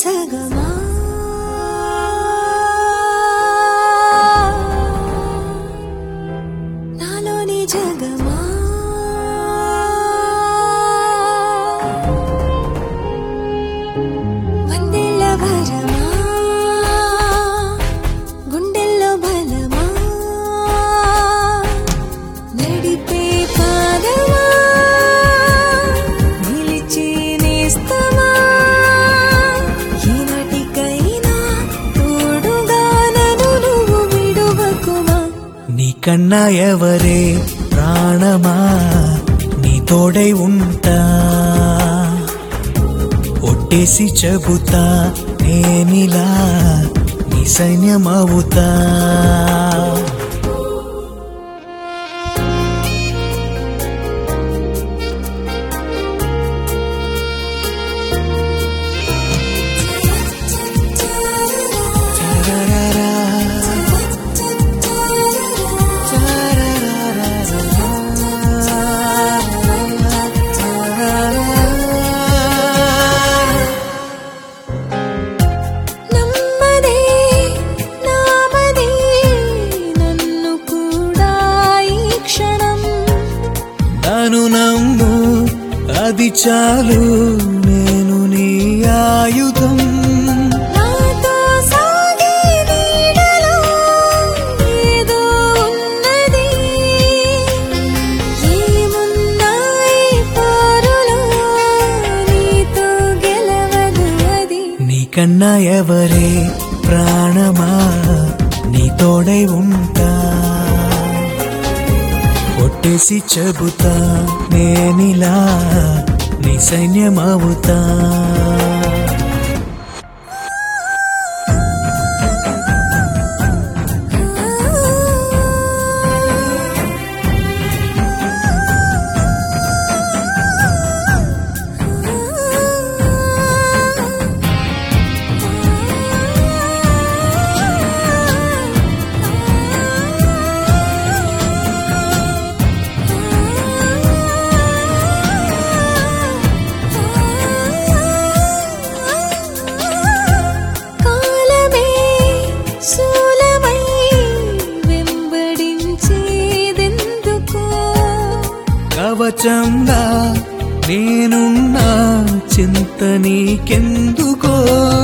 సగమా నాలోని జగమా వందెళ్ళ భరమా గుండెల్లో బలమా నడిపే పాదమా నిలిచి నేస్తమా ఈనాటికైనా తోడుగా నన్ను నువ్వు విడువకుమా నీకన్నా ఎవరే ప్రాణమా నీ తోడై ఉంటా ఒట్టేసి చెబుతా నేనిలా నీ సైన్యమవుతా నమ్మదే నామదే నన్ను కూడా ఈ క్షణం నన్ను నమ్ము అది చాలు నేను నీ ఆయుధం నాతో సాగే నీడలో ఏదో ఉన్నది ఏమున్నాయి పోరులో నీతో గెలవదు అది నీకన్నా ఎవరే ప్రాణమా నీ తోడై ఉంటా ఒట్టేసి చెబుతా నేనిలా నీ సైన్యమవుతా కాలమే శూలమై వెంబడించేదెందుకో కవచంగా నేనున్నా చింత నీకెందుకో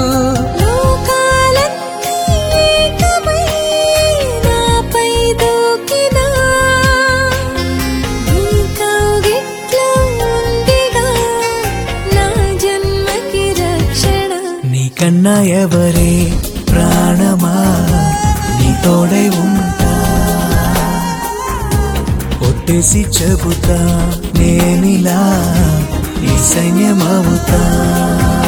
లోకాలన్నీ ఏకమై నాపై దూకినా నీ కౌగిట్లో ఉందిగా నా జన్మకి రక్షణ నీకన్నా ఎవరే ప్రాణమా నీ తోడై ఉంటా ఒట్టేసి చెబుతా నేనిలా నీ సైన్యమవుతా